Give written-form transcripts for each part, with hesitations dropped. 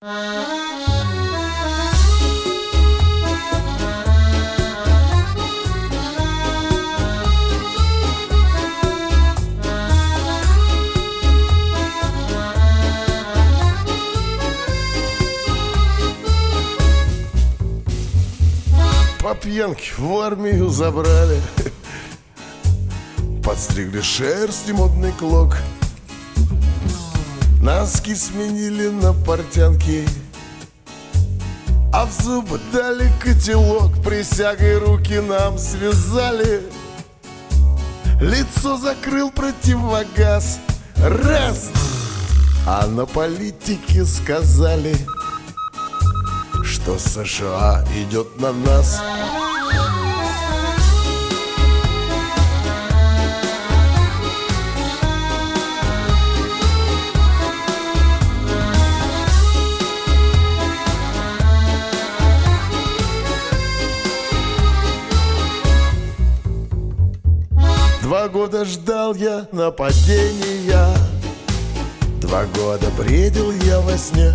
По пьянке в армию забрали, подстригли шерсть и модный клок, носки сменили на портянки, а в зубы дали котелок. Присягой руки нам связали, лицо закрыл противогаз. Раз! А на политике сказали, что США идет на нас. Два года ждал я нападения, 2 года бредил я во сне,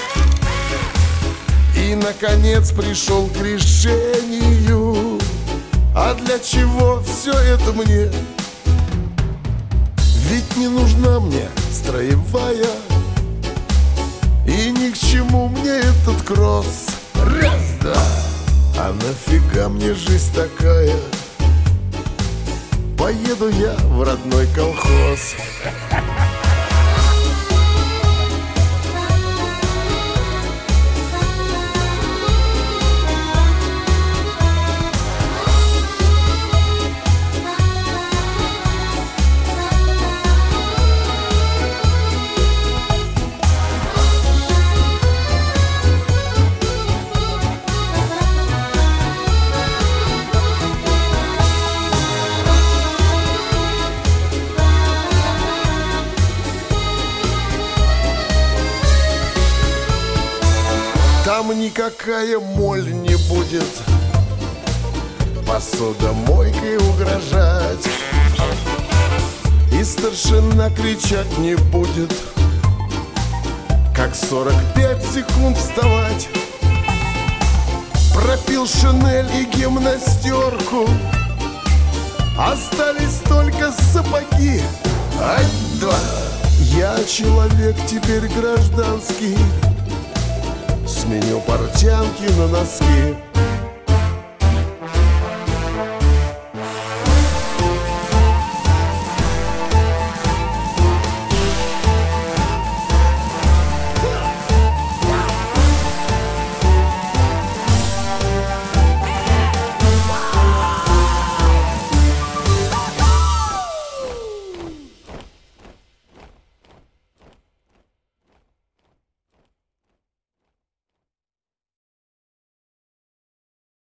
и, наконец, пришел к решению. А для чего все это мне? Ведь не нужна мне строевая, и ни к чему мне этот кросс. Раз, два. А нафига мне жизнь такая? Поеду я в родной колхоз. Там никакая моль не будет посудомойкой угрожать, и старшина кричать не будет, как 45 секунд вставать. Пропил шинель и гимнастерку, остались только сапоги. Ай-два! Я человек теперь гражданский, сменю портянки на носки.